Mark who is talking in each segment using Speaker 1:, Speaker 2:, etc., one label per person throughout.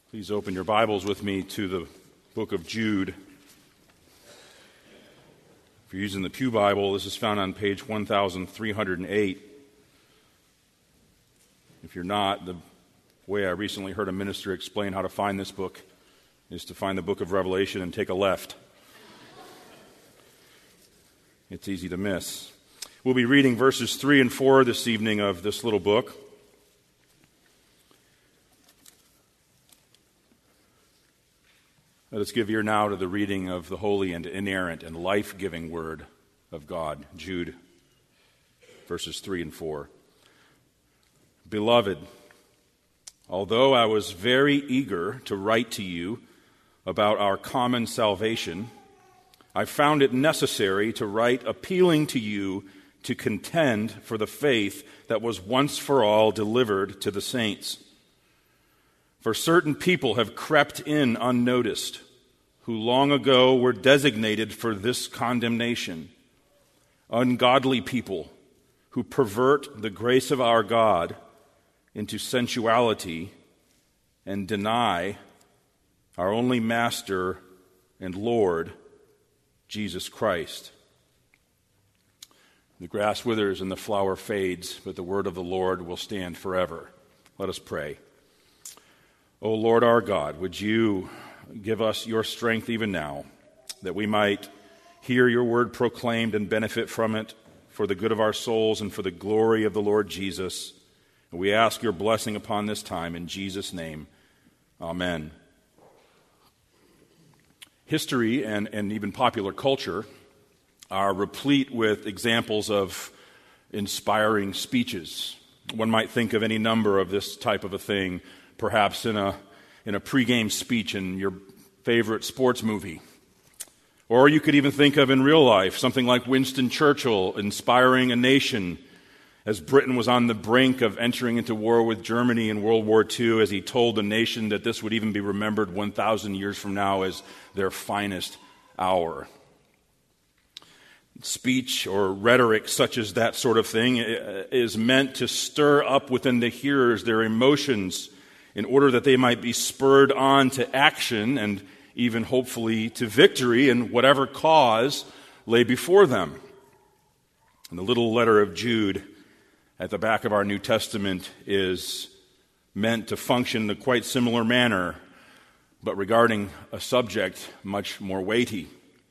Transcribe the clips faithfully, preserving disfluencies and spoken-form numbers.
Speaker 1: Please open your Bibles with me to the book of Jude. If you're using the Pew Bible, this is found on page one thousand three hundred eight. If you're not, the way I recently heard a minister explain how to find this book is to find the book of Revelation and take a left. It's easy to miss. We'll be reading verses three and four this evening of this little book. Let us give ear now to the reading of the holy and inerrant and life-giving word of God. Jude, verses three and four. Beloved, although I was very eager to write to you about our common salvation, I found it necessary to write appealing to you to contend for the faith that was once for all delivered to the saints. For certain people have crept in unnoticed, who long ago were designated for this condemnation. Ungodly people who pervert the grace of our God into sensuality and deny our only Master and Lord, Jesus Christ. The grass withers and the flower fades, but the word of the Lord will stand forever. Let us pray. O Lord our God, would you give us your strength even now, that we might hear your word proclaimed and benefit from it for the good of our souls and for the glory of the Lord Jesus. And we ask your blessing upon this time in Jesus' name. Amen. History and, and even popular culture are replete with examples of inspiring speeches. One might think of any number of this type of a thing, perhaps in a in a pregame speech in your favorite sports movie. Or you could even think of in real life something like Winston Churchill inspiring a nation as Britain was on the brink of entering into war with Germany in World War Two, as he told the nation that this would even be remembered one thousand years from now as their finest hour. Speech or rhetoric such as that sort of thing is meant to stir up within the hearers their emotions in order that they might be spurred on to action and even hopefully to victory in whatever cause lay before them. And the little letter of Jude at the back of our New Testament is meant to function in a quite similar manner, but regarding a subject much more weighty.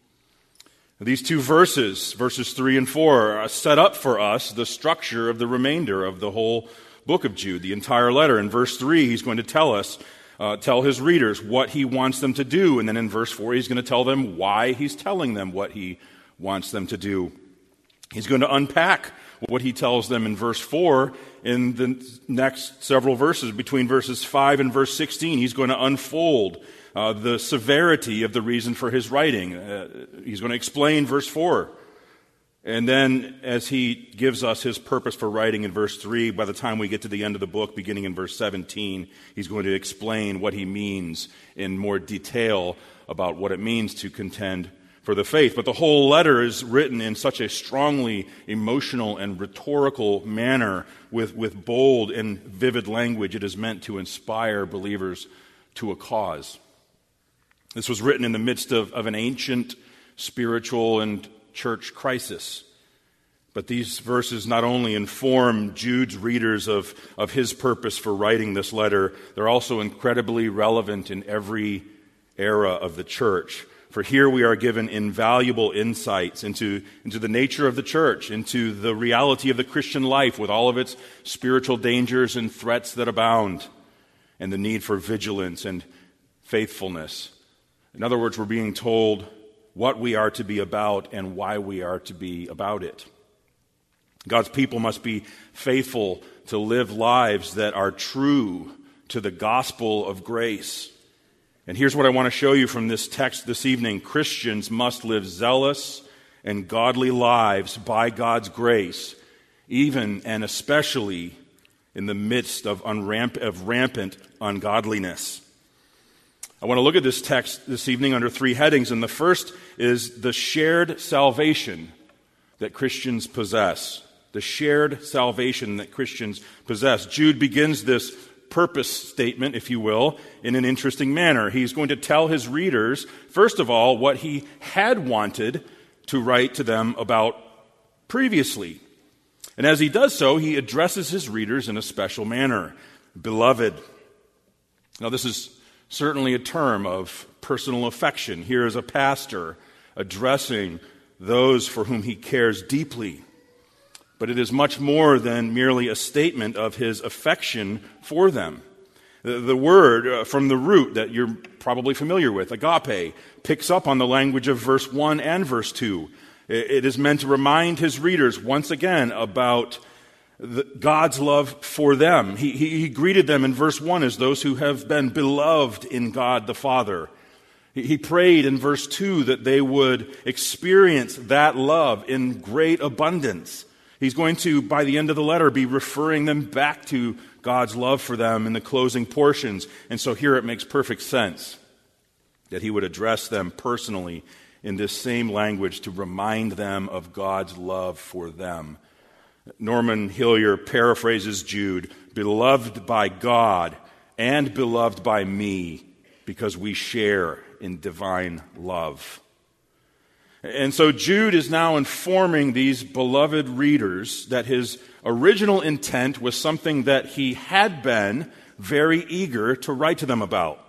Speaker 1: These two verses, verses three and four, set up for us the structure of the remainder of the whole book of Jude, the entire letter. In verse three, he's going to tell us, uh, tell his readers what he wants them to do. And then in verse four, he's going to tell them why he's telling them what he wants them to do. He's going to unpack what he tells them in verse four in the next several verses. Between verses five and verse sixteen, he's going to unfold uh, the severity of the reason for his writing. Uh, he's going to explain verse four. And then as he gives us his purpose for writing in verse three, by the time we get to the end of the book, beginning in verse seventeen, he's going to explain what he means in more detail about what it means to contend for the faith. But the whole letter is written in such a strongly emotional and rhetorical manner with, with bold and vivid language. It is meant to inspire believers to a cause. This was written in the midst of, of an ancient spiritual and church crisis. But these verses not only inform Jude's readers of, of his purpose for writing this letter, they're also incredibly relevant in every era of the church. For here we are given invaluable insights into, into the nature of the church, into the reality of the Christian life with all of its spiritual dangers and threats that abound, and the need for vigilance and faithfulness. In other words, we're being told what we are to be about and why we are to be about it. God's people must be faithful to live lives that are true to the gospel of grace. And here's what I want to show you from this text this evening. Christians must live zealous and godly lives by God's grace, even and especially in the midst of, unramp- of rampant ungodliness. I want to look at this text this evening under three headings, and the first is the shared salvation that Christians possess. The shared salvation that Christians possess. Jude begins this purpose statement, if you will, in an interesting manner. He's going to tell his readers, first of all, what he had wanted to write to them about previously. And as he does so, he addresses his readers in a special manner. Beloved. Now, this is certainly a term of personal affection. Here is a pastor addressing those for whom he cares deeply. But it is much more than merely a statement of his affection for them. The, the word uh, from the root that you're probably familiar with, agape, picks up on the language of verse one and verse two. It, it is meant to remind his readers once again about the, God's love for them. He, he, he greeted them in verse one as those who have been beloved in God the Father. He, he prayed in verse two that they would experience that love in great abundance. He's going to, by the end of the letter, be referring them back to God's love for them in the closing portions. And so here it makes perfect sense that he would address them personally in this same language to remind them of God's love for them. Norman Hillier paraphrases Jude, beloved by God and beloved by me because we share in divine love. And so Jude is now informing these beloved readers that his original intent was something that he had been very eager to write to them about.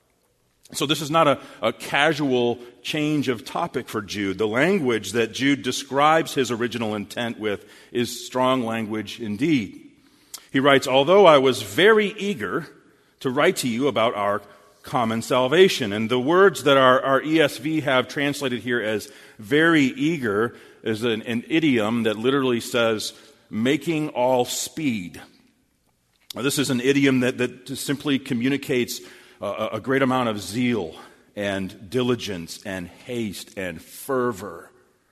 Speaker 1: So this is not a, a casual change of topic for Jude. The language that Jude describes his original intent with is strong language indeed. He writes, although I was very eager to write to you about our common salvation. And the words that our, our E S V have translated here as very eager is an, an idiom that literally says making all speed. Now, this is an idiom that, that simply communicates a, a great amount of zeal and diligence and haste and fervor.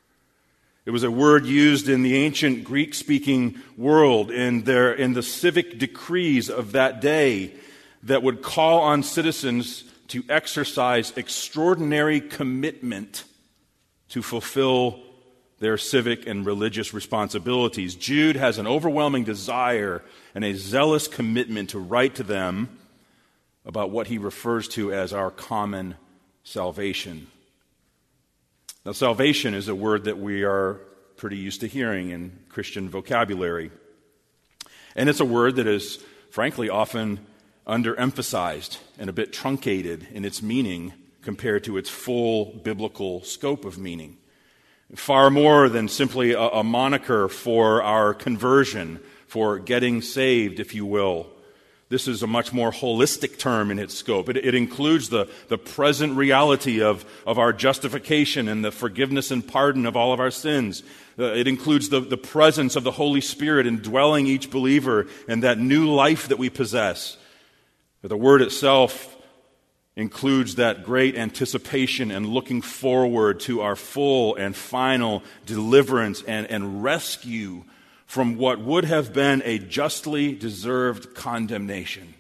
Speaker 1: It was a word used in the ancient Greek-speaking world in their in the civic decrees of that day that would call on citizens to exercise extraordinary commitment to fulfill their civic and religious responsibilities. Jude has an overwhelming desire and a zealous commitment to write to them about what he refers to as our common salvation. Now, salvation is a word that we are pretty used to hearing in Christian vocabulary. And it's a word that is, frankly, often underemphasized and a bit truncated in its meaning compared to its full biblical scope of meaning. Far more than simply a, a moniker for our conversion, for getting saved, if you will. This is a much more holistic term in its scope. It, it includes the, the present reality of, of our justification and the forgiveness and pardon of all of our sins. Uh, it includes the, the presence of the Holy Spirit indwelling each believer and that new life that we possess. The word itself includes that great anticipation and looking forward to our full and final deliverance and, and rescue from what would have been a justly deserved condemnation.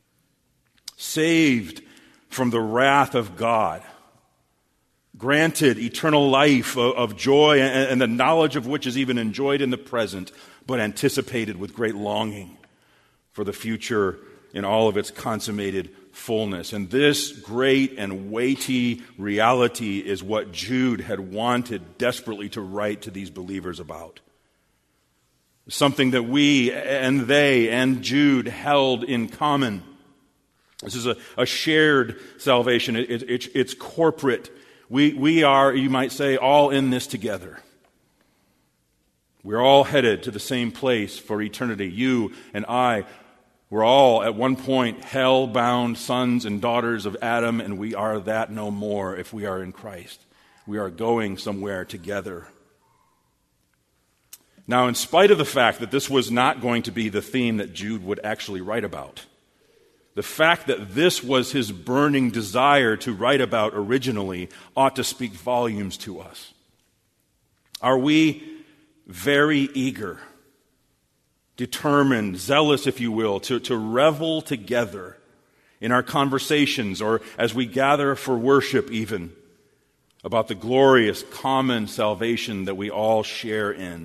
Speaker 1: Saved from the wrath of God. Granted eternal life of, of joy and, and the knowledge of which is even enjoyed in the present, but anticipated with great longing for the future in all of its consummated fullness. And this great and weighty reality is what Jude had wanted desperately to write to these believers about. Something that we and they and Jude held in common. This is a, a shared salvation. It, it, it, it's corporate. We, we are, you might say, all in this together. We're all headed to the same place for eternity. You and I, we're all at one point hell-bound sons and daughters of Adam, and we are that no more if we are in Christ. We are going somewhere together. Now, in spite of the fact that this was not going to be the theme that Jude would actually write about, the fact that this was his burning desire to write about originally ought to speak volumes to us. Are we very eager, determined, zealous, if you will, to, to revel together in our conversations or as we gather for worship even about the glorious common salvation that we all share in?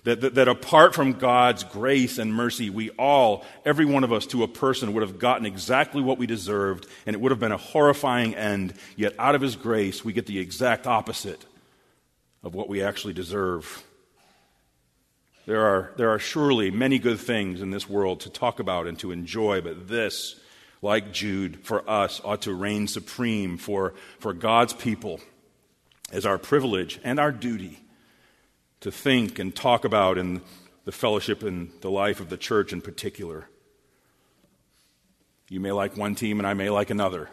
Speaker 1: That, that, that apart from God's grace and mercy, we all, every one of us to a person, would have gotten exactly what we deserved, and it would have been a horrifying end. Yet out of his grace, we get the exact opposite of what we actually deserve. There are, there are surely many good things in this world to talk about and to enjoy, but this, like Jude, for us, ought to reign supreme for, for God's people as our privilege and our duty to think and talk about in the fellowship and the life of the church in particular. You may like one team and I may like another,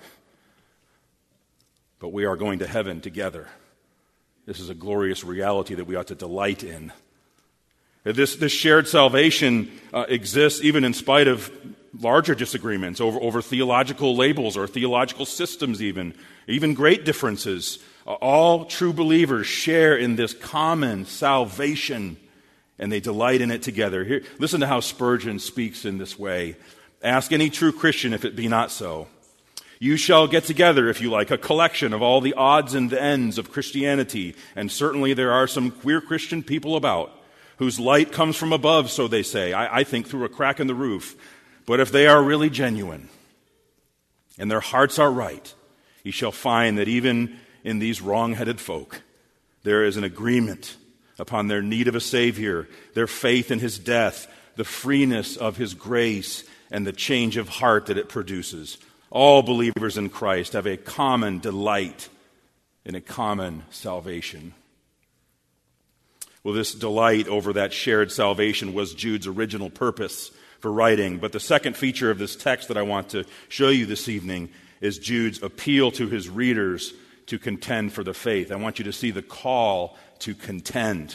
Speaker 1: but we are going to heaven together. This is a glorious reality that we ought to delight in. This, this shared salvation uh, exists even in spite of larger disagreements over, over theological labels or theological systems even, even great differences. All true believers share in this common salvation, and they delight in it together. Here, listen to how Spurgeon speaks in this way. Ask any true Christian if it be not so. You shall get together, if you like, a collection of all the odds and ends of Christianity, and certainly there are some queer Christian people about, whose light comes from above, so they say, I, I think through a crack in the roof. But if they are really genuine, and their hearts are right, you shall find that even in these wrong-headed folk, there is an agreement upon their need of a Savior, their faith in his death, the freeness of his grace, and the change of heart that it produces. All believers in Christ have a common delight in a common salvation. Well, this delight over that shared salvation was Jude's original purpose for writing. But the second feature of this text that I want to show you this evening is Jude's appeal to his readers to contend for the faith. I want you to see the call to contend.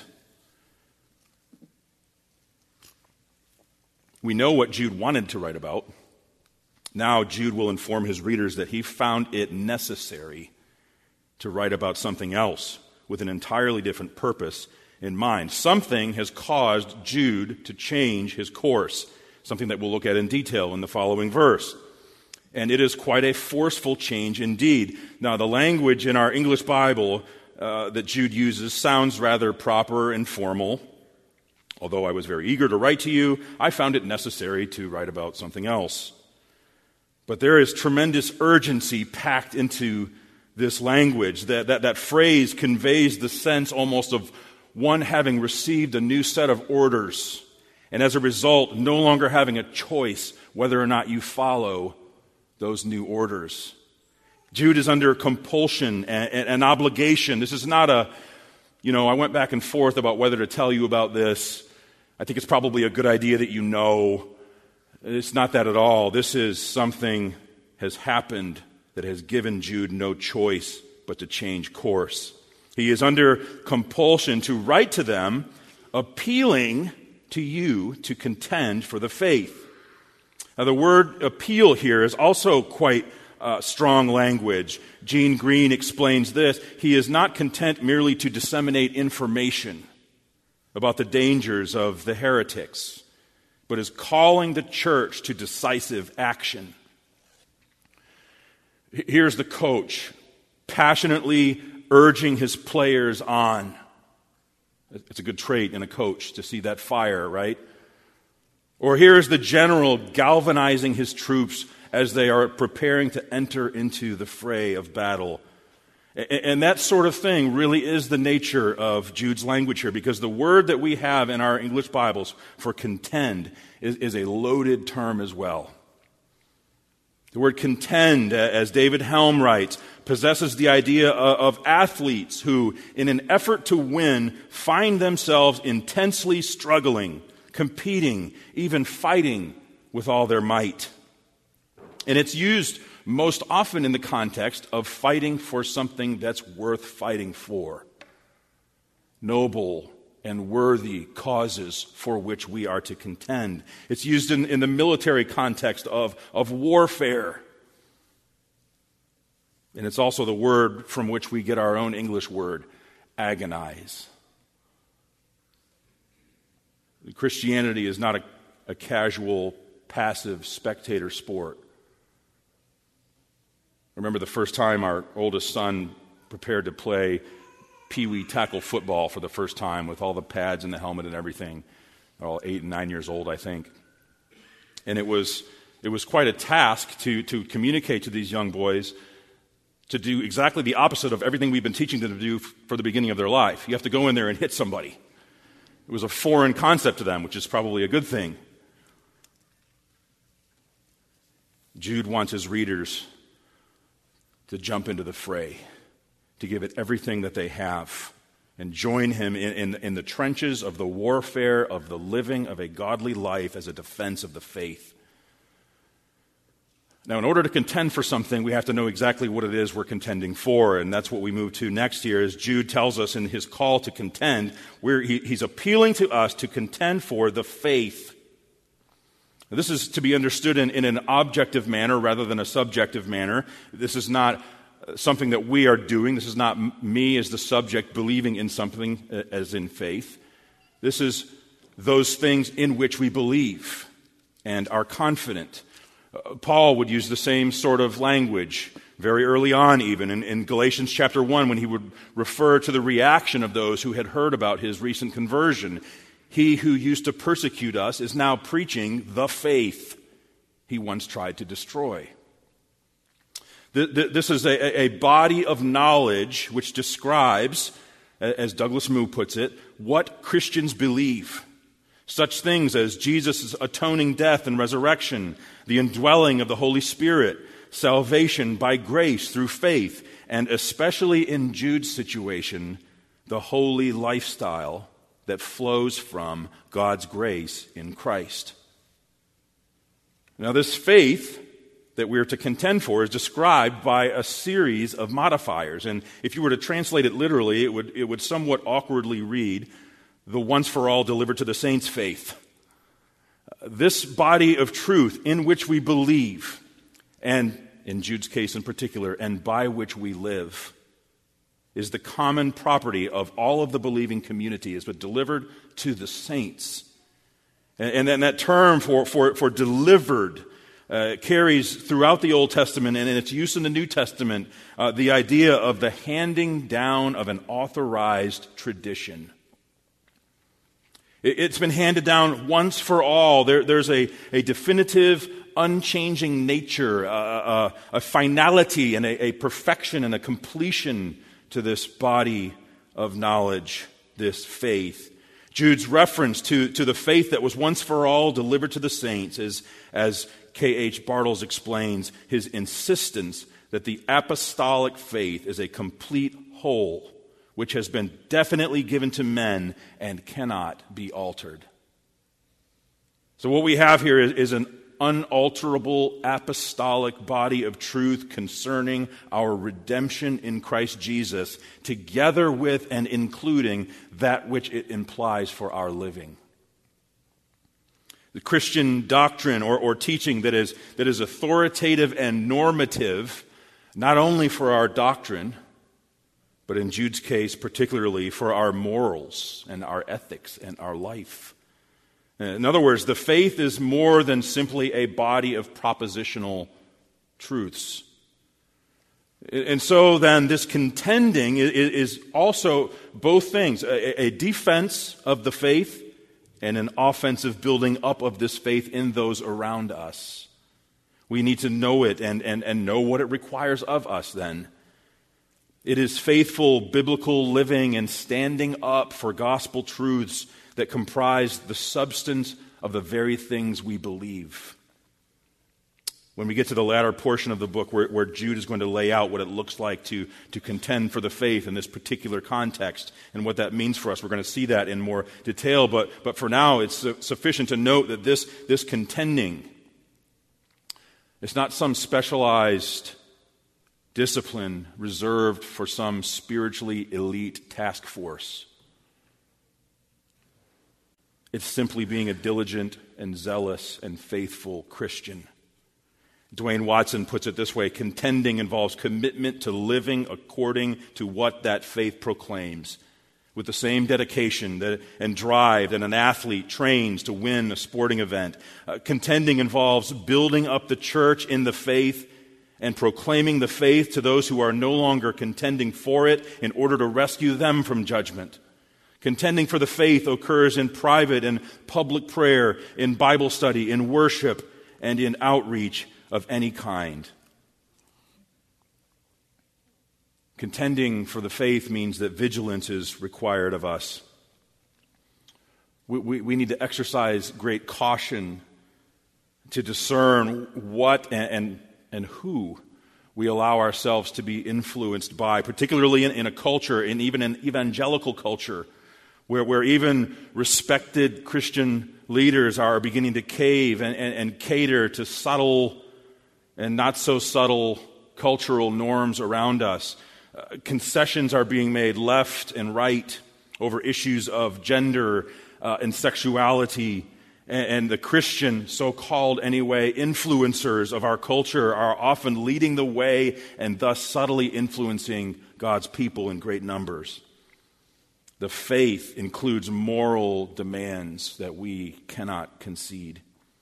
Speaker 1: We know what Jude wanted to write about. Now Jude will inform his readers that he found it necessary to write about something else with an entirely different purpose in mind. Something has caused Jude to change his course, something that we'll look at in detail in the following verse. And it is quite a forceful change indeed. Now, the language in our English Bible uh, that Jude uses sounds rather proper and formal. Although I was very eager to write to you, I found it necessary to write about something else. But there is tremendous urgency packed into this language. That, that, that phrase conveys the sense almost of one having received a new set of orders, and as a result, no longer having a choice whether or not you follow those new orders. Jude is under compulsion and, and, and obligation. This is not a, you know, I went back and forth about whether to tell you about this. I think it's probably a good idea that you know. It's not that at all. This is something has happened that has given Jude no choice but to change course. He is under compulsion to write to them, appealing to you to contend for the faith. Now, the word appeal here is also quite uh, strong language. Gene Green explains this. He is not content merely to disseminate information about the dangers of the heretics, but is calling the church to decisive action. Here's the coach passionately urging his players on. It's a good trait in a coach to see that fire, right? Or here's the general galvanizing his troops as they are preparing to enter into the fray of battle. And that sort of thing really is the nature of Jude's language here, because the word that we have in our English Bibles for contend is, is a loaded term as well. The word contend, as David Helm writes, possesses the idea of athletes who, in an effort to win, find themselves intensely struggling, competing, even fighting with all their might. And it's used most often in the context of fighting for something that's worth fighting for. Noble and worthy causes for which we are to contend. It's used in, in the military context of, of warfare. And it's also the word from which we get our own English word, agonize. Christianity is not a, a casual, passive spectator sport. I remember the first time our oldest son prepared to play peewee tackle football for the first time with all the pads and the helmet and everything. They're all eight and nine years old, I think. And it was it was quite a task to, to communicate to these young boys to do exactly the opposite of everything we've been teaching them to do for the beginning of their life. You have to go in there and hit somebody. It was a foreign concept to them, which is probably a good thing. Jude wants his readers to jump into the fray, to give it everything that they have, and join him in, in, in the trenches of the warfare of the living of a godly life as a defense of the faith. Now, in order to contend for something, we have to know exactly what it is we're contending for, and that's what we move to next here, as Jude tells us in his call to contend, where he, he's appealing to us to contend for the faith. Now, this is to be understood in, in an objective manner rather than a subjective manner. This is not something that we are doing. This is not me as the subject believing in something as in faith. This is those things in which we believe and are confident. Paul would use the same sort of language very early on, even in, in Galatians chapter one, when he would refer to the reaction of those who had heard about his recent conversion. He who used to persecute us is now preaching the faith he once tried to destroy. This is a, a body of knowledge which describes, as Douglas Moo puts it, what Christians believe. Such things as Jesus' atoning death and resurrection, the indwelling of the Holy Spirit, salvation by grace through faith, and especially in Jude's situation, the holy lifestyle that flows from God's grace in Christ. Now, this faith that we're to contend for is described by a series of modifiers. And if you were to translate it literally, it would, it would somewhat awkwardly read, the once-for-all delivered to the saints' faith. This body of truth in which we believe, and in Jude's case in particular, and by which we live, is the common property of all of the believing community, is but delivered to the saints. And, and then that term for, for, for delivered uh, carries throughout the Old Testament and in its use in the New Testament uh, the idea of the handing down of an authorized tradition. It's been handed down once for all. There, there's a, a definitive, unchanging nature, uh, a, a finality and a, a perfection and a completion to this body of knowledge, this faith. Jude's reference to, to the faith that was once for all delivered to the saints is, as K H Bartles explains, his insistence that the apostolic faith is a complete whole, which has been definitely given to men and cannot be altered. So what we have here is, is an unalterable apostolic body of truth concerning our redemption in Christ Jesus, together with and including that which it implies for our living. The Christian doctrine or, or teaching that is, that is authoritative and normative, not only for our doctrine, but in Jude's case, particularly for our morals and our ethics and our life. In other words, the faith is more than simply a body of propositional truths. And so then this contending is also both things, a defense of the faith and an offensive building up of this faith in those around us. We need to know it and, and, and know what it requires of us then. It is faithful biblical living and standing up for gospel truths that comprise the substance of the very things we believe. When we get to the latter portion of the book where, where Jude is going to lay out what it looks like to, to contend for the faith in this particular context and what that means for us, we're going to see that in more detail. But, but for now, it's su- sufficient to note that this, this contending is not some specialized discipline reserved for some spiritually elite task force. It's simply being a diligent and zealous and faithful Christian. Dwayne Watson puts it this way: contending involves commitment to living according to what that faith proclaims, with the same dedication that, and drive that an athlete trains to win a sporting event. Uh, contending involves building up the church in the faith and proclaiming the faith to those who are no longer contending for it in order to rescue them from judgment. Contending for the faith occurs in private and public prayer, in Bible study, in worship, and in outreach of any kind. Contending for the faith means that vigilance is required of us. We, we, we need to exercise great caution to discern what and, and, and who we allow ourselves to be influenced by, particularly in, in a culture, and even an evangelical culture, where, where even respected Christian leaders are beginning to cave and, and, and cater to subtle and not so subtle cultural norms around us. Uh, concessions are being made left and right over issues of gender uh, and sexuality. And, and the Christian, so-called anyway, influencers of our culture are often leading the way and thus subtly influencing God's people in great numbers. The faith includes moral demands that we cannot concede.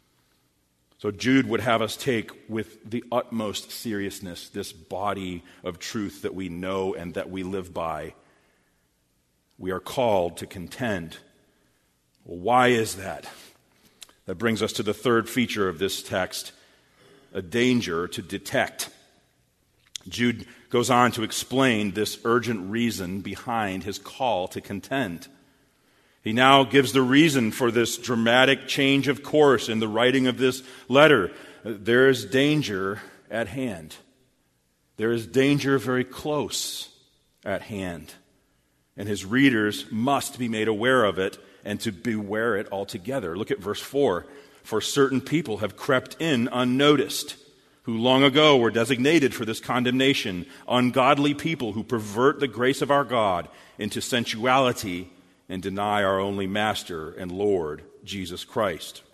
Speaker 1: So Jude would have us take with the utmost seriousness this body of truth that we know and that we live by. We are called to contend. Well, why is that? That brings us to the third feature of this text, a danger to detect. Jude goes on to explain this urgent reason behind his call to contend. He now gives the reason for this dramatic change of course in the writing of this letter. There is danger at hand. There is danger very close at hand. And his readers must be made aware of it and to beware it altogether. Look at verse four. For certain people have crept in unnoticed, who long ago were designated for this condemnation, ungodly people who pervert the grace of our God into sensuality and deny our only Master and Lord, Jesus Christ.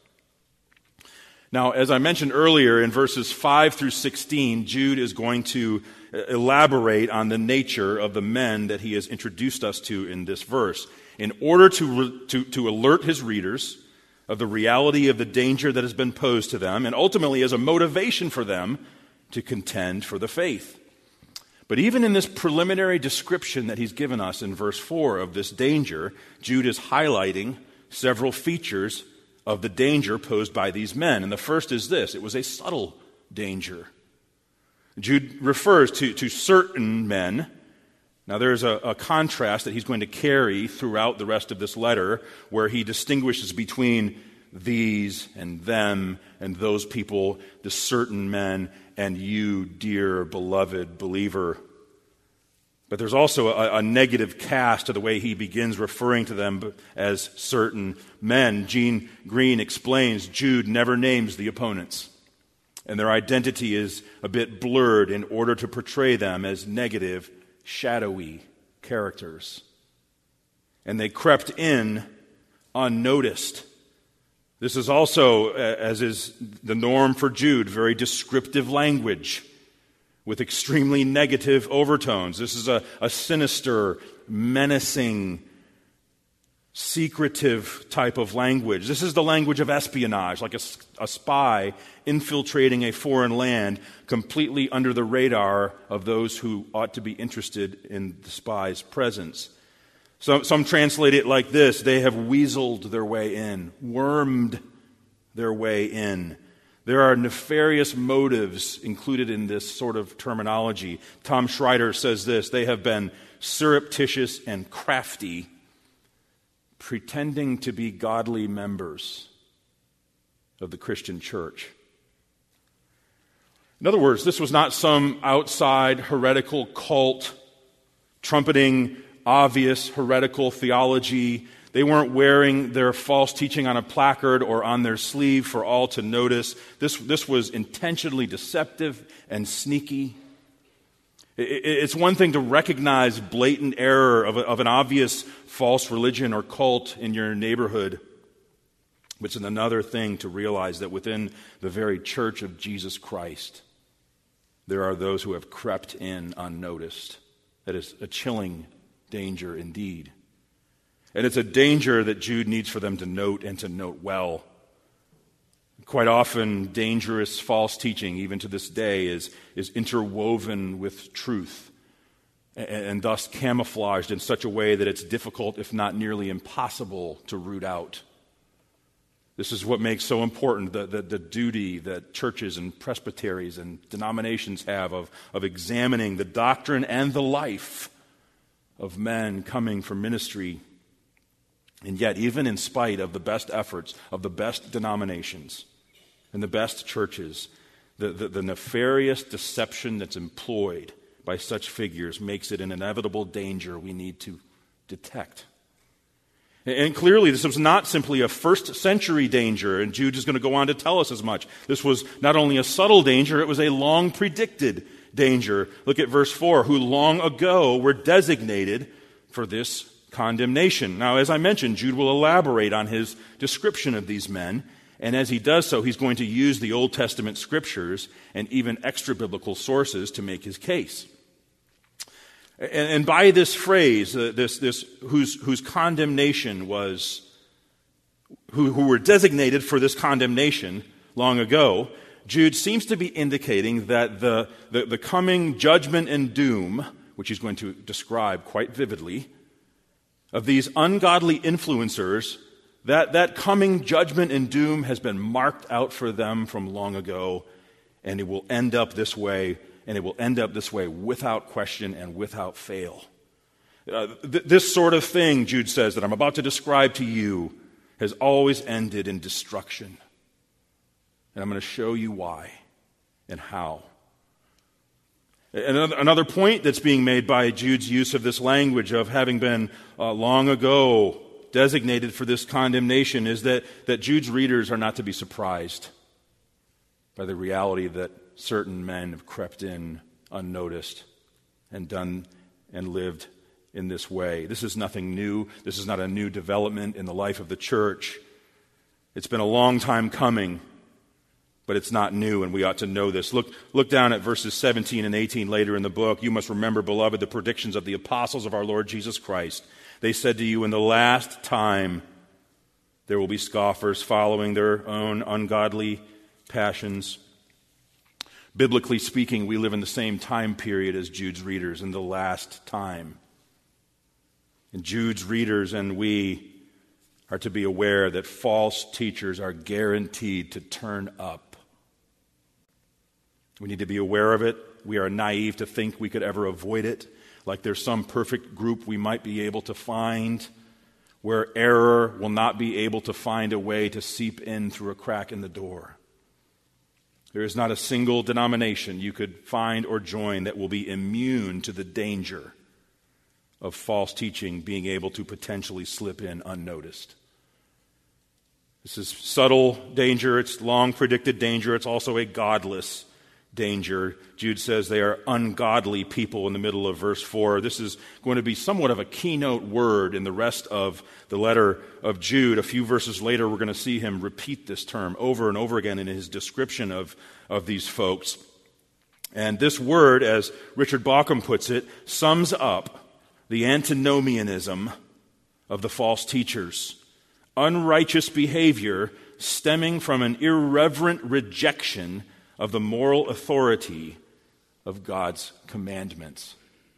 Speaker 1: Now, as I mentioned earlier, in verses five through sixteen, Jude is going to elaborate on the nature of the men that he has introduced us to in this verse, in order to, re- to, to alert his readers of the reality of the danger that has been posed to them, and ultimately as a motivation for them to contend for the faith. But even in this preliminary description that he's given us in verse four of this danger, Jude is highlighting several features of the danger posed by these men. And the first is this: it was a subtle danger. Jude refers to, to certain men. Now there's a, a contrast that he's going to carry throughout the rest of this letter, where he distinguishes between these and them and those people, the certain men, and you, dear beloved believer. But there's also a, a negative cast to the way he begins referring to them as certain men. Gene Green explains Jude never names the opponents, and their identity is a bit blurred in order to portray them as negative, shadowy characters. And they crept in unnoticed. This is also, as is the norm for Jude, very descriptive language with extremely negative overtones. This is a, a sinister, menacing, secretive type of language. This is the language of espionage, like a, a spy infiltrating a foreign land completely under the radar of those who ought to be interested in the spy's presence. Some, some translate it like this: they have weaseled their way in, wormed their way in. There are nefarious motives included in this sort of terminology. Tom Schreiter says this: they have been surreptitious and crafty, pretending to be godly members of the Christian church. In other words, this was not some outside heretical cult trumpeting obvious heretical theology. They weren't wearing their false teaching on a placard or on their sleeve for all to notice. This, this was intentionally deceptive and sneaky. It, it, it's one thing to recognize blatant error of, a, of an obvious false religion or cult in your neighborhood. But it's another thing to realize that within the very church of Jesus Christ, there are those who have crept in unnoticed. That is a chilling danger indeed. And it's a danger that Jude needs for them to note and to note well. Quite often, dangerous false teaching, even to this day, is, is interwoven with truth and, and thus camouflaged in such a way that it's difficult, if not nearly impossible, to root out. This is what makes so important the, the, the duty that churches and presbyteries and denominations have of, of examining the doctrine and the life of men coming for ministry. And yet, even in spite of the best efforts of the best denominations and the best churches, the, the, the nefarious deception that's employed by such figures makes it an inevitable danger we need to detect. And clearly, this was not simply a first century danger, and Jude is going to go on to tell us as much. This was not only a subtle danger, it was a long predicted danger. Look at verse four, who long ago were designated for this condemnation. Now, as I mentioned, Jude will elaborate on his description of these men, and as he does so, he's going to use the Old Testament scriptures and even extra-biblical sources to make his case. And, and by this phrase, uh, this, this whose, whose condemnation was, who, who were designated for this condemnation long ago, Jude seems to be indicating that the, the, the coming judgment and doom, which he's going to describe quite vividly, of these ungodly influencers, that, that coming judgment and doom has been marked out for them from long ago, and it will end up this way, and it will end up this way without question and without fail. Uh, th- this sort of thing, Jude says, that I'm about to describe to you has always ended in destruction. And I'm going to show you why and how. Another, another point that's being made by Jude's use of this language of having been uh, long ago designated for this condemnation is that, that Jude's readers are not to be surprised by the reality that certain men have crept in unnoticed and done and lived in this way. This is nothing new. This is not a new development in the life of the church. It's been a long time coming, but it's not new, and we ought to know this. Look, look down at verses seventeen and eighteen later in the book. You must remember, beloved, the predictions of the apostles of our Lord Jesus Christ. They said to you, in the last time there will be scoffers following their own ungodly passions. Biblically speaking, we live in the same time period as Jude's readers, in the last time. And Jude's readers and we are to be aware that false teachers are guaranteed to turn up. We need to be aware of it. We are naive to think we could ever avoid it, like there's some perfect group we might be able to find where error will not be able to find a way to seep in through a crack in the door. There is not a single denomination you could find or join that will be immune to the danger of false teaching being able to potentially slip in unnoticed. This is subtle danger, it's long predicted danger, it's also a godless danger. Jude says they are ungodly people in the middle of verse four. This is going to be somewhat of a keynote word in the rest of the letter of Jude. A few verses later, we're going to see him repeat this term over and over again in his description of, of these folks. And this word, as Richard Bauckham puts it, sums up the antinomianism of the false teachers. Unrighteous behavior stemming from an irreverent rejection of the moral authority of God's commandments.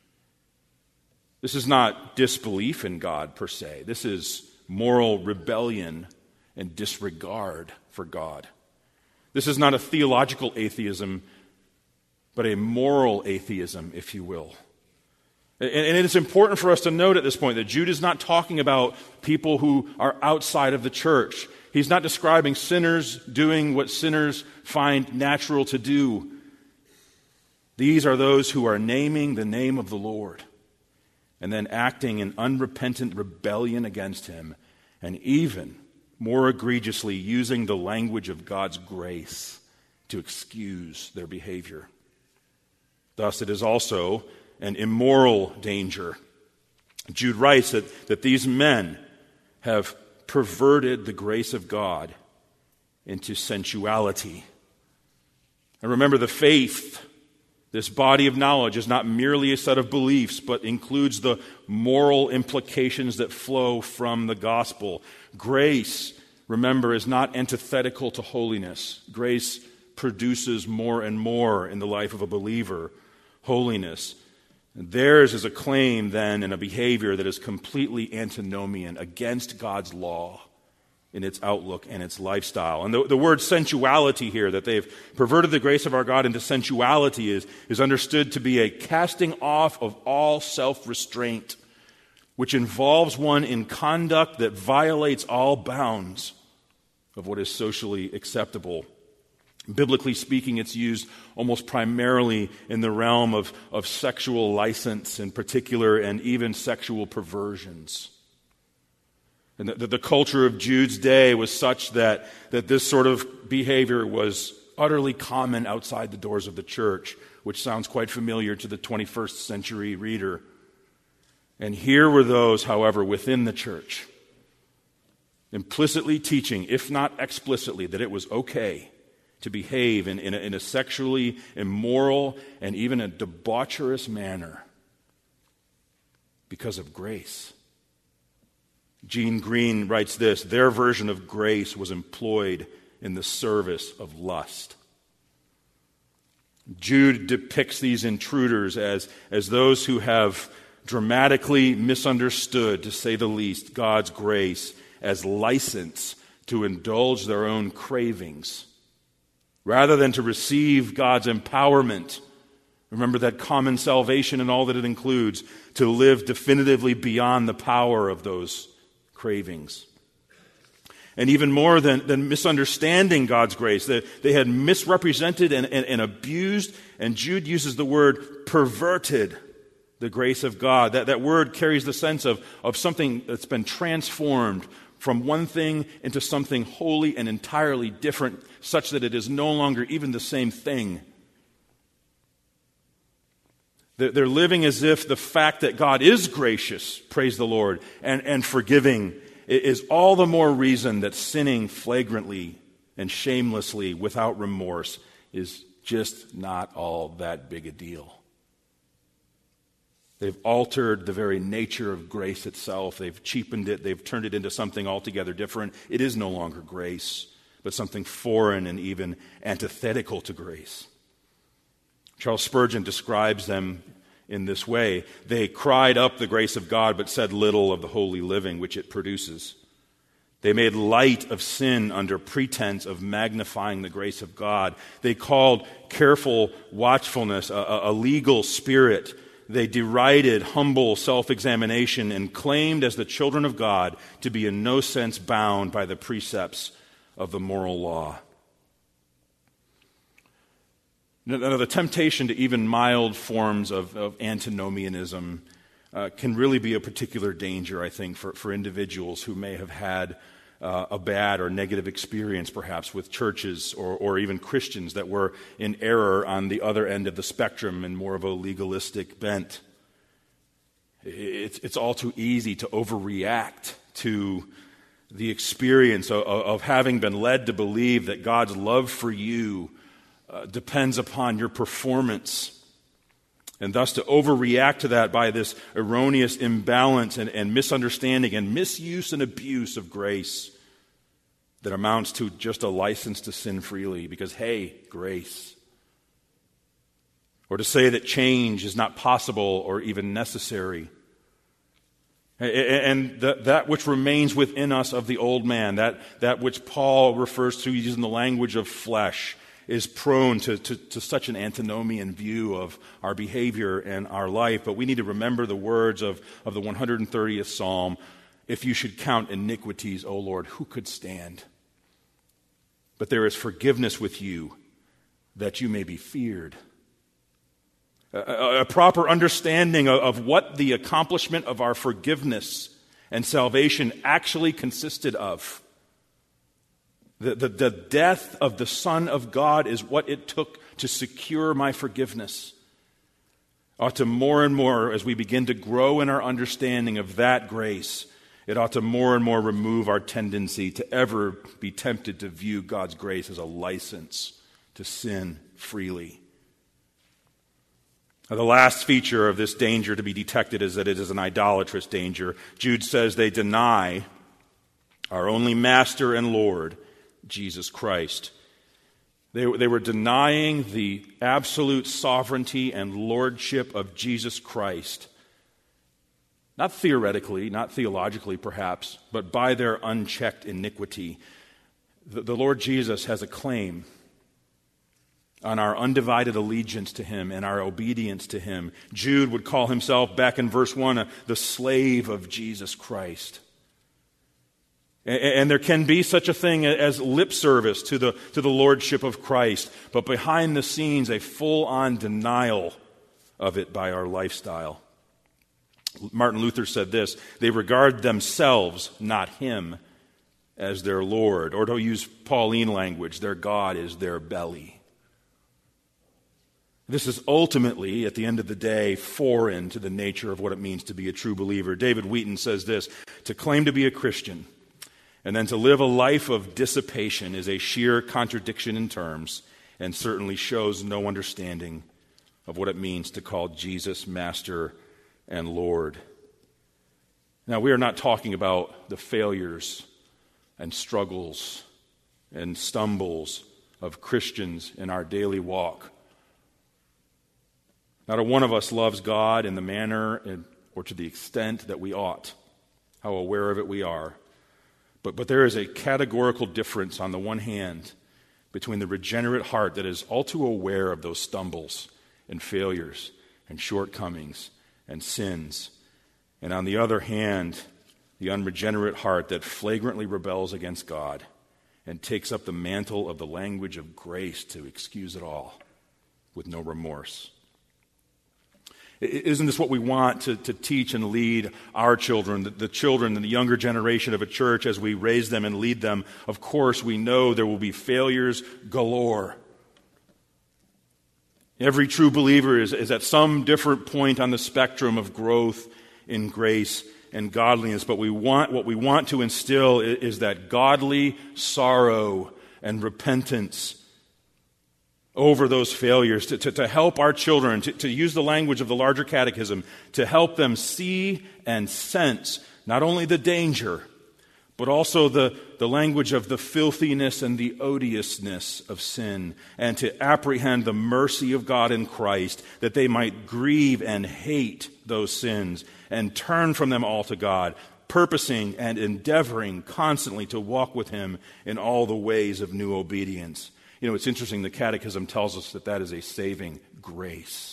Speaker 1: This is not disbelief in God per se. This is moral rebellion and disregard for God. This is not a theological atheism, but a moral atheism, if you will. And it is important for us to note at this point that Jude is not talking about people who are outside of the church. He's not describing sinners doing what sinners find natural to do. These are those who are naming the name of the Lord and then acting in unrepentant rebellion against him, and even more egregiously using the language of God's grace to excuse their behavior. Thus, it is also an immoral danger. Jude writes that, that these men have perverted the grace of God into sensuality. And remember, the faith, this body of knowledge, is not merely a set of beliefs, but includes the moral implications that flow from the gospel. Grace remember, is not antithetical to holiness. Grace produces more and more in the life of a believer holiness. And theirs is a claim, then, and a behavior that is completely antinomian, against God's law in its outlook and its lifestyle. And the, the word sensuality here, that they've perverted the grace of our God into sensuality, is, is understood to be a casting off of all self-restraint, which involves one in conduct that violates all bounds of what is socially acceptable. Biblically speaking, it's used almost primarily in the realm of, of sexual license in particular, and even sexual perversions. And the, the culture of Jude's day was such that, that this sort of behavior was utterly common outside the doors of the church, which sounds quite familiar to the twenty-first century reader. And here were those, however, within the church, implicitly teaching, if not explicitly, that it was okay to behave in, in, a, in a sexually immoral and even a debaucherous manner because of grace. Gene Green writes this: their version of grace was employed in the service of lust. Jude depicts these intruders as, as those who have dramatically misunderstood, to say the least, God's grace as license to indulge their own cravings, rather than to receive God's empowerment. Remember that common salvation and all that it includes, to live definitively beyond the power of those cravings. And even more than, than misunderstanding God's grace, they, they had misrepresented and, and, and abused, and Jude uses the word perverted the grace of God. That, that word carries the sense of, of something that's been transformed from one thing into something wholly and entirely different, such that it is no longer even the same thing. They're living as if the fact that God is gracious, praise the Lord, and, and forgiving is all the more reason that sinning flagrantly and shamelessly without remorse is just not all that big a deal. They've altered the very nature of grace itself. They've cheapened it. They've turned it into something altogether different. It is no longer grace, but something foreign and even antithetical to grace. Charles Spurgeon describes them in this way: they cried up the grace of God, but said little of the holy living which it produces. They made light of sin under pretense of magnifying the grace of God. They called careful watchfulness a, a, a legal spirit. They derided humble self-examination and claimed as the children of God to be in no sense bound by the precepts of the moral law. Now, the temptation to even mild forms of, of antinomianism uh, can really be a particular danger, I think, for, for individuals who may have had uh, a bad or negative experience, perhaps, with churches or, or even Christians that were in error on the other end of the spectrum and more of a legalistic bent. It's, it's all too easy to overreact to the experience of, of having been led to believe that God's love for you Uh, depends upon your performance, and thus to overreact to that by this erroneous imbalance and, and misunderstanding and misuse and abuse of grace that amounts to just a license to sin freely because, hey, grace. Or to say that change is not possible or even necessary. And that, that which remains within us of the old man, that, that which Paul refers to using the language of flesh, is prone to, to, to such an antinomian view of our behavior and our life. But we need to remember the words of, of the one hundred thirtieth Psalm: if you should count iniquities, O Lord, who could stand? But there is forgiveness with you, that you may be feared. A, a proper understanding of, of what the accomplishment of our forgiveness and salvation actually consisted of. The, the, the death of the Son of God is what it took to secure my forgiveness. Ought to more and more, as we begin to grow in our understanding of that grace, it ought to more and more remove our tendency to ever be tempted to view God's grace as a license to sin freely. Now, the last feature of this danger to be detected is that it is an idolatrous danger. Jude says they deny our only Master and Lord, Jesus Christ. They, they were denying the absolute sovereignty and lordship of Jesus Christ. Not theoretically, not theologically perhaps, but by their unchecked iniquity. The, the Lord Jesus has a claim on our undivided allegiance to him and our obedience to him. Jude would call himself, back in verse one, uh, the slave of Jesus Christ. And, and there can be such a thing as lip service to the, to the lordship of Christ, but behind the scenes, a full-on denial of it by our lifestyle. Martin Luther said this: they regard themselves, not him, as their Lord. Or to use Pauline language, their God is their belly. This is ultimately, at the end of the day, foreign to the nature of what it means to be a true believer. David Wheaton says this: to claim to be a Christian and then to live a life of dissipation is a sheer contradiction in terms and certainly shows no understanding of what it means to call Jesus Master and Lord. Now, we are not talking about the failures and struggles and stumbles of Christians in our daily walk. Not a one of us loves God in the manner or to the extent that we ought, how aware of it we are. But, but there is a categorical difference on the one hand between the regenerate heart that is all too aware of those stumbles and failures and shortcomings and sins, and on the other hand, the unregenerate heart that flagrantly rebels against God and takes up the mantle of the language of grace to excuse it all with no remorse. Isn't this what we want to, to teach and lead our children, the, the children and the younger generation of a church as we raise them and lead them? Of course, we know there will be failures galore. Every true believer is, is at some different point on the spectrum of growth in grace and godliness, but we want what we want to instill is, is that godly sorrow and repentance over those failures, to, to, to help our children, to, to use the language of the larger catechism, to help them see and sense not only the danger, but also the, the language of the filthiness and the odiousness of sin, and to apprehend the mercy of God in Christ, that they might grieve and hate those sins and turn from them all to God, purposing and endeavoring constantly to walk with him in all the ways of new obedience. You know, it's interesting, the Catechism tells us that that is a saving grace.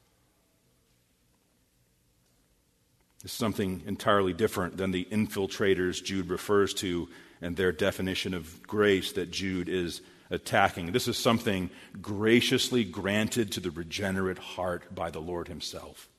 Speaker 1: It's something entirely different than the infiltrators Jude refers to and their definition of grace that Jude is attacking. This is something graciously granted to the regenerate heart by the Lord himself.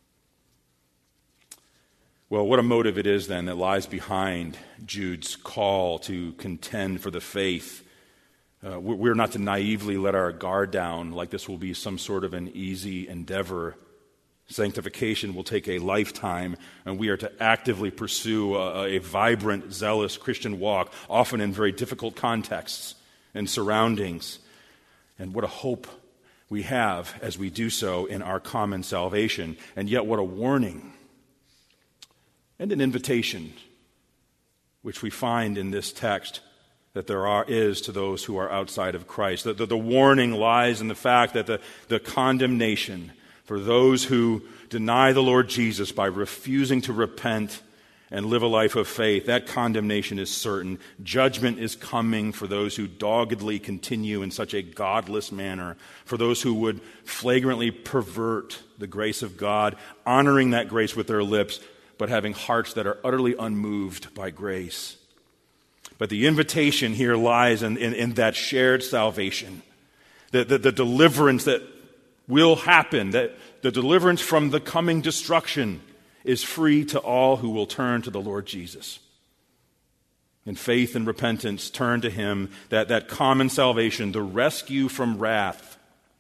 Speaker 1: Well, what a motive it is then that lies behind Jude's call to contend for the faith. Uh, we're not to naively let our guard down like this will be some sort of an easy endeavor. Sanctification will take a lifetime, and we are to actively pursue a, a vibrant, zealous Christian walk, often in very difficult contexts and surroundings. And what a hope we have as we do so in our common salvation, and yet what a warning and an invitation which we find in this text that there are, is to those who are outside of Christ. The, the, the warning lies in the fact that the, the condemnation for those who deny the Lord Jesus by refusing to repent and live a life of faith, that condemnation is certain. Judgment is coming for those who doggedly continue in such a godless manner, for those who would flagrantly pervert the grace of God, honoring that grace with their lips, but having hearts that are utterly unmoved by grace. But the invitation here lies in, in, in that shared salvation, the, the, the deliverance that will happen, that the deliverance from the coming destruction is free to all who will turn to the Lord Jesus. In faith and repentance, turn to him, that, that common salvation, the rescue from wrath,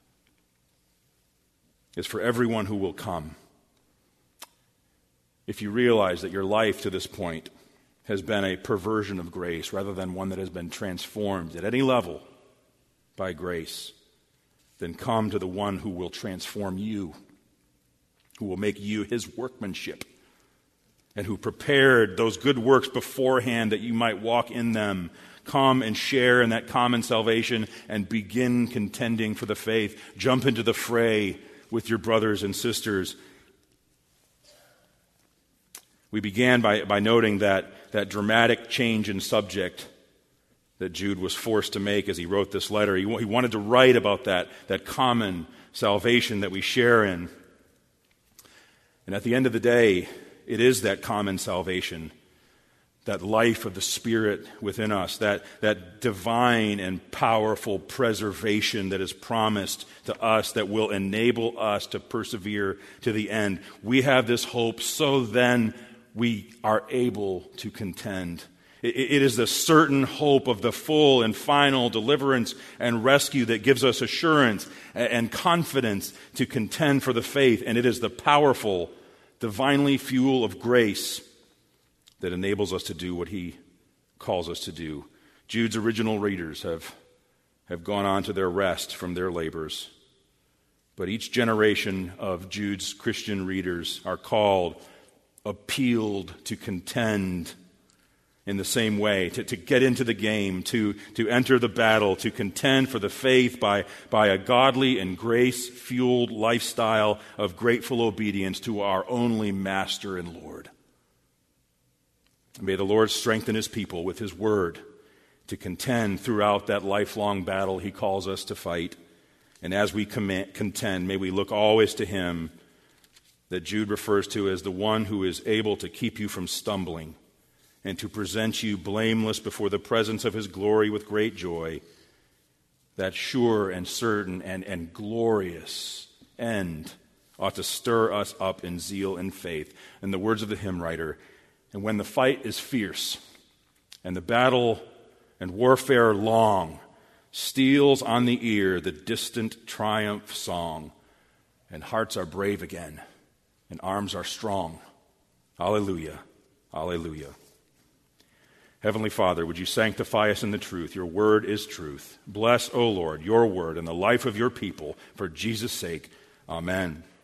Speaker 1: is for everyone who will come. If you realize that your life to this point has been a perversion of grace rather than one that has been transformed at any level by grace, then come to the one who will transform you, who will make you his workmanship, and who prepared those good works beforehand that you might walk in them. Come and share in that common salvation and begin contending for the faith. Jump into the fray with your brothers and sisters. We began by, by noting that, that dramatic change in subject that Jude was forced to make as he wrote this letter. He, he wanted to write about that, that common salvation that we share in. And at the end of the day, it is that common salvation, that life of the Spirit within us, that, that divine and powerful preservation that is promised to us that will enable us to persevere to the end. We have this hope, so then we are able to contend. It, it is the certain hope of the full and final deliverance and rescue that gives us assurance and, and confidence to contend for the faith, and it is the powerful, divinely fuel of grace that enables us to do what he calls us to do. Jude's original readers have, have gone on to their rest from their labors. But each generation of Jude's Christian readers are called, appealed to contend in the same way, to, to get into the game, to, to enter the battle, to contend for the faith by, by a godly and grace-fueled lifestyle of grateful obedience to our only Master and Lord. May the Lord strengthen his people with his word to contend throughout that lifelong battle he calls us to fight. And as we contend, may we look always to him that Jude refers to as the one who is able to keep you from stumbling and to present you blameless before the presence of his glory with great joy. That sure and certain and, and glorious end ought to stir us up in zeal and faith. In the words of the hymn writer, and when the fight is fierce and the battle and warfare long, steals on the ear the distant triumph song, and hearts are brave again and arms are strong. Alleluia, alleluia. Heavenly Father, would you sanctify us in the truth? Your word is truth. Bless, O Lord, your word and the life of your people for Jesus' sake. Amen.